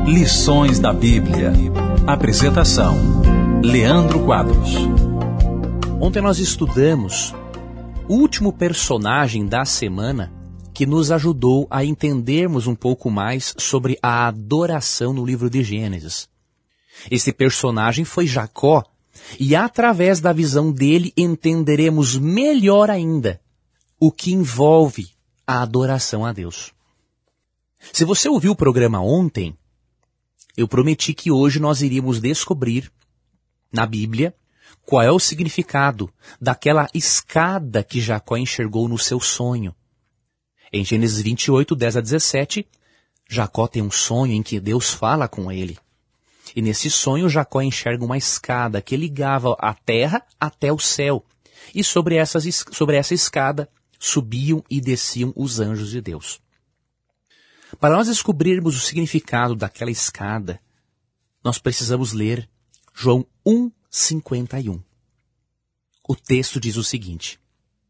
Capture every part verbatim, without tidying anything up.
Lições da Bíblia. Apresentação: Leandro Quadros. Ontem nós estudamos o último personagem da semana que nos ajudou a entendermos um pouco mais sobre a adoração no livro de Gênesis. Esse personagem foi Jacó, e através da visão dele entenderemos melhor ainda o que envolve a adoração a Deus. Se você ouviu o programa ontem, eu prometi que hoje nós iríamos descobrir na Bíblia qual é o significado daquela escada que Jacó enxergou no seu sonho. Em Gênesis vinte e oito, dez a dezessete, Jacó tem um sonho em que Deus fala com ele. E nesse sonho Jacó enxerga uma escada que ligava a terra até o céu. E sobre, essas, sobre essa escada subiam e desciam os anjos de Deus. Para nós descobrirmos o significado daquela escada, nós precisamos ler João um, cinquenta e um. O texto diz o seguinte: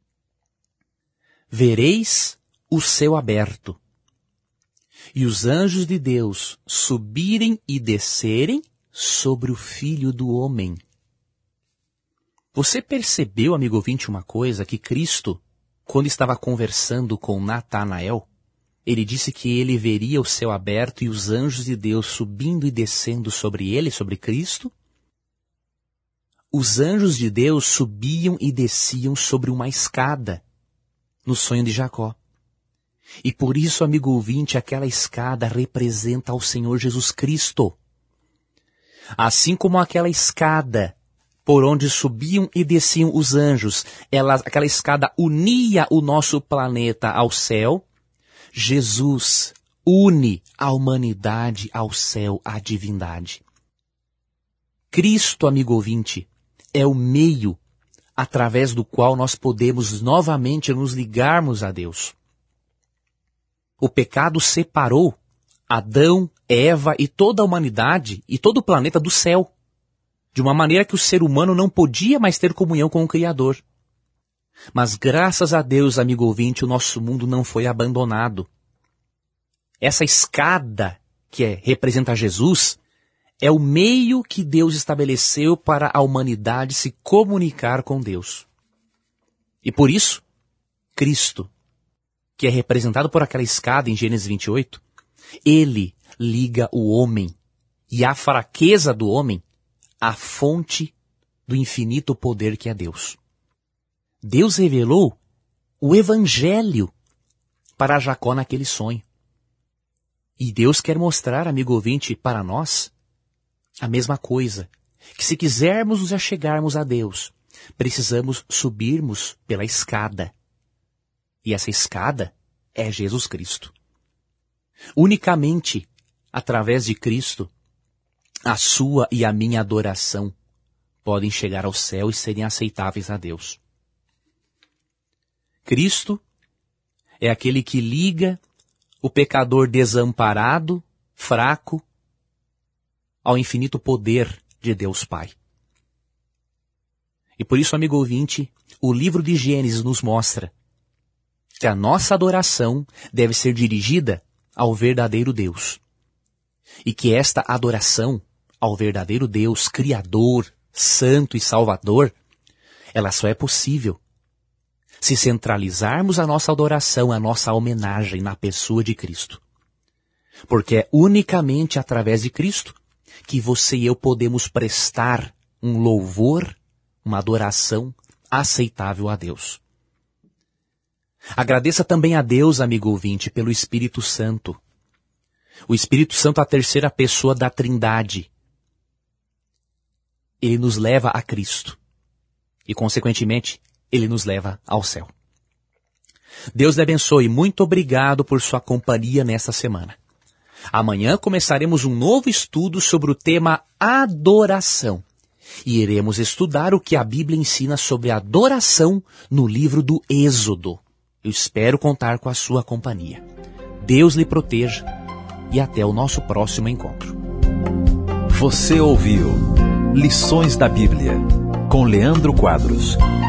Vereis o céu aberto, e os anjos de Deus subirem e descerem sobre o Filho do Homem. Você percebeu, amigo ouvinte, uma coisa, que Cristo, quando estava conversando com Natanael, ele disse que ele veria o céu aberto e os anjos de Deus subindo e descendo sobre ele, sobre Cristo? Os anjos de Deus subiam e desciam sobre uma escada no sonho de Jacó. E por isso, amigo ouvinte, aquela escada representa ao Senhor Jesus Cristo. Assim como aquela escada por onde subiam e desciam os anjos, ela, aquela escada unia o nosso planeta ao céu, Jesus une a humanidade ao céu, à divindade. Cristo, amigo ouvinte, é o meio através do qual nós podemos novamente nos ligarmos a Deus. O pecado separou Adão, Eva e toda a humanidade e todo o planeta do céu, de uma maneira que o ser humano não podia mais ter comunhão com o Criador. Mas graças a Deus, amigo ouvinte, o nosso mundo não foi abandonado. Essa escada, que é, representa Jesus, é o meio que Deus estabeleceu para a humanidade se comunicar com Deus. E por isso, Cristo, que é representado por aquela escada em Gênesis vinte e oito, ele liga o homem e a fraqueza do homem à fonte do infinito poder que é Deus. Deus revelou o Evangelho para Jacó naquele sonho. E Deus quer mostrar, amigo ouvinte, para nós a mesma coisa, que se quisermos nos achegarmos a Deus, precisamos subirmos pela escada. E essa escada é Jesus Cristo. Unicamente através de Cristo, a sua e a minha adoração podem chegar ao céu e serem aceitáveis a Deus. Cristo é aquele que liga o pecador desamparado, fraco, ao infinito poder de Deus Pai. E por isso, amigo ouvinte, o livro de Gênesis nos mostra que a nossa adoração deve ser dirigida ao verdadeiro Deus. E que esta adoração ao verdadeiro Deus, Criador, Santo e Salvador, ela só é possível se centralizarmos a nossa adoração, a nossa homenagem na pessoa de Cristo. Porque é unicamente através de Cristo que você e eu podemos prestar um louvor, uma adoração aceitável a Deus. Agradeça também a Deus, amigo ouvinte, pelo Espírito Santo. O Espírito Santo é a terceira pessoa da Trindade. Ele nos leva a Cristo. E, consequentemente, ele nos leva ao céu. Deus lhe abençoe. Muito obrigado por sua companhia nesta semana. Amanhã começaremos um novo estudo sobre o tema adoração. E iremos estudar o que a Bíblia ensina sobre adoração no livro do Êxodo. Eu espero contar com a sua companhia. Deus lhe proteja e até o nosso próximo encontro. Você ouviu Lições da Bíblia com Leandro Quadros.